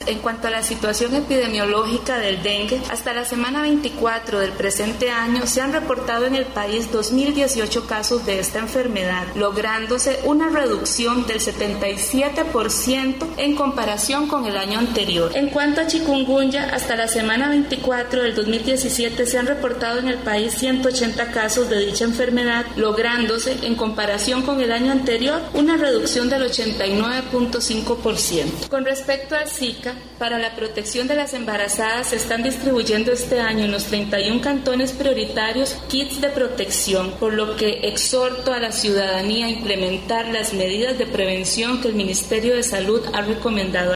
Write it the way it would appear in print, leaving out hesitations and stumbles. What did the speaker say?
En cuanto a la situación epidemiológica del dengue, hasta la semana 24 del presente año se han reportado en el país 2.018 casos de esta enfermedad, lográndose una reducción del 77% en comparación con el año anterior. En cuanto a chikungunya, hasta la semana 24 del 2017 se han reportado en el país 180 casos de dicha enfermedad, lográndose en comparación con el año anterior una reducción del 89.5%. Con respecto al Zika, para la protección de las embarazadas se están distribuyendo este año en los 31 cantones prioritarios kits de protección, por lo que exhorto a la ciudadanía a implementar las medidas de prevención que el Ministerio de Salud ha recomendado.